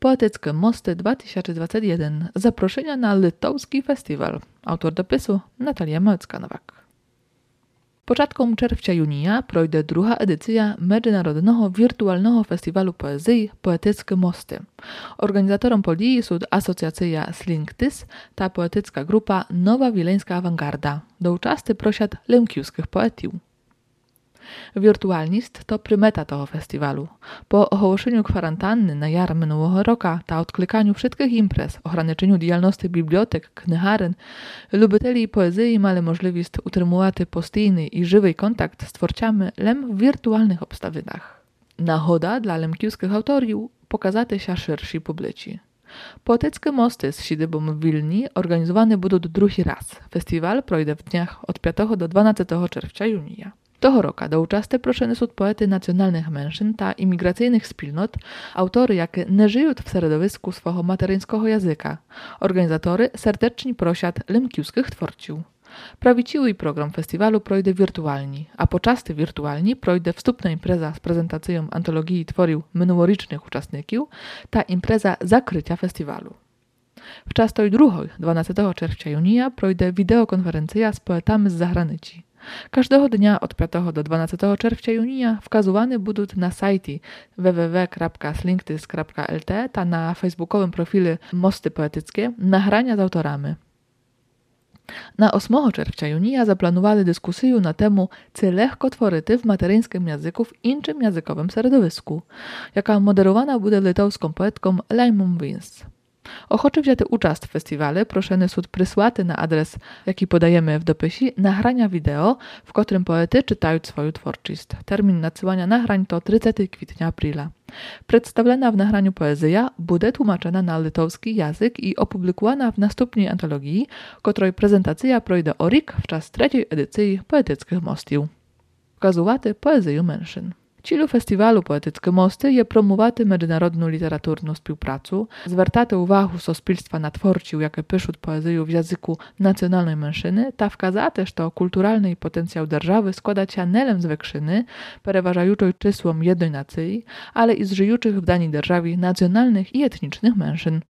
Poetyckie Mosty 2021. Zaproszenia na Litowski Festiwal. Autor dopisu Natalia Małecka-Nowak. Początkom czerwca-junia projdzie druga edycja Międzynarodowego Wirtualnego Festiwalu Poezji Poetyckie Mosty. Organizatorom podії są Asocjacja Slinktis ta poetycka grupa Nowa Wileńska Awangarda. Do uczasty prosiad lemkiuskich poetiów. Wirtualnist to prymeta tego festiwalu. Po ogłoszeniu kwarantanny na jar minionego roku ta odklikaniu wszystkich imprez, ograniczeniu działalności bibliotek, kniharyn, lubiteli poezji mali możliwość utrzymywać postійny i żywy kontakt z twórcami lem w wirtualnych obstawinach. Nagoda dla lemkiuskich autorów pokazać się szerszej publicy. Poetyckie Mosty z siedzibą w Wilni organizowane będą drugi raz. Festiwal projdzie w dniach od 5 do 12 czerwca-junia. Tego roku do uczasty proszone są poety nacjonalnych mężczyzn ta imigracyjnych wspólnot, autory, jakie nie żyją w środowisku swojego materyńskiego języka. Organizatory serdecznie prosiad lemkiuskich twórców. Prawdziwy program festiwalu projdzie wirtualnie, a poczasty wirtualnie projdzie wstępna impreza z prezentacją antologii tworów minulorocznych uczestników, ta impreza zakrycia festiwalu. W czas tej drugiej, 12 czerwca-junia, projdzie wideokonferencja z poetami z zagranicy. Każdego dnia od 5 do 12 czerwca-junia wskazywane będą na sajcie www.slinktis.lt ta na facebookowym profilu Mosty Poetyckie nagrania z autorami. Na 8 czerwca-junia zaplanowali dyskusję na temat czy lekko tworzyć w materyńskim języku w innym językowym środowisku, jaka moderowana będzie litowską poetką Laimą Vins. Ochoczy wziąć udział w festiwale proszone są przysłać na adres, jaki podajemy w dopisie, nagrania wideo, w którym poety czytają swoją twórczość. Termin nadsyłania nagrań to 30 kwietnia aprila. Przedstawiona w nagraniu poezja będzie tłumaczona na litowski język i opublikowana w następnej antologii, której prezentacja projdzie o rok w czas trzeciej edycji Poetyckich Mostów. Pokazywać poezję mężczyzn. Celu festiwalu Poetyckie Mosty je promować międzynarodną literaturną współpracę, zwracać uwagę społeczeństwa na twórców, jakie piszą poezję w języku nacjonalnej mężczyzny, ta wskazać też, że kulturalny potencjał держаwy składa się nie z wykrzyny, przeważającej czysłom jednej nacji, ale i z żyjących w danej державі nacjonalnych i etnicznych mężczyzn.